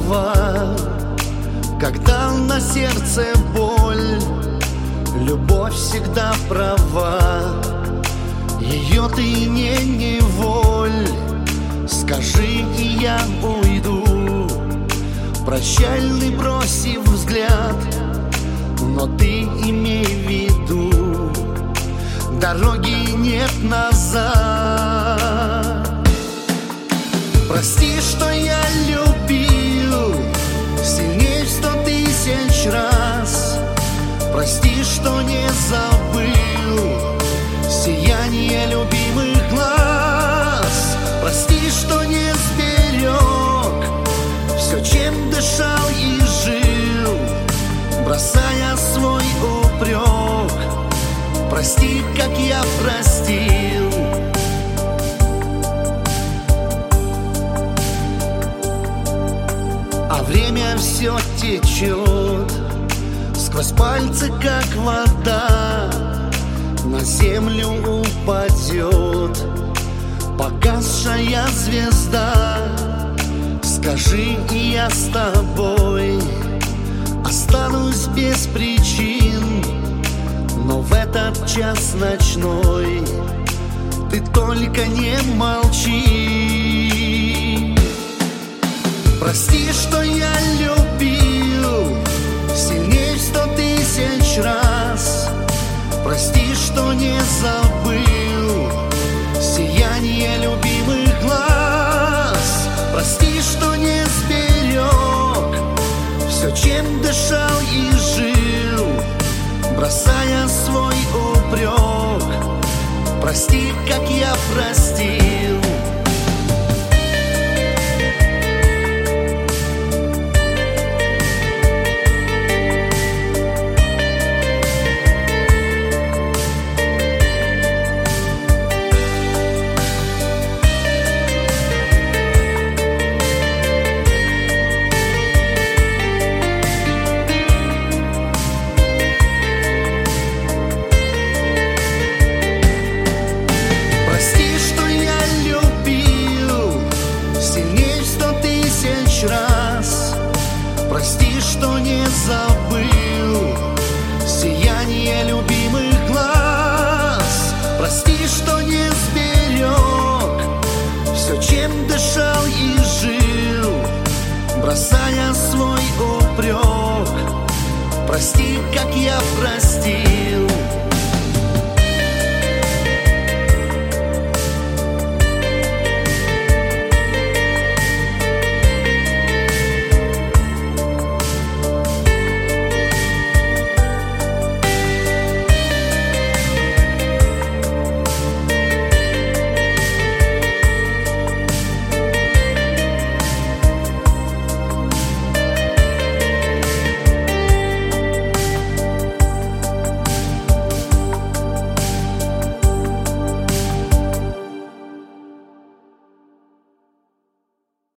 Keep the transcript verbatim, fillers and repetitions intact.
слова, когда на сердце боль. Любовь всегда права, ее ты не неволь. Скажи, и я уйду, прощальный бросив взгляд, но ты имей в виду, дороги нет назад. Прости, что я любил сильнее в сто тысяч раз. Прости, что не забыл сияние любимых глаз. Прости, что не сберег все, чем дышал и жил, бросая свой упрек. Прости, как я простил. А время все течет сквозь пальцы, как вода, на землю упадет погасшая звезда. Скажи, и я с тобой останусь без причин, но в этот час ночной ты только не молчи. Прости, что я любил сильнее в сто тысяч раз. Прости, что не забыл сияние любимых глаз. Прости, что не сберег все, чем дышал и жил, бросая свой упрек. Прости, как я простил. Прости, что не забыл сияние любимых глаз. Прости, что не сберег все, чем дышал и жил, бросая свой упрек. Прости, как я простил.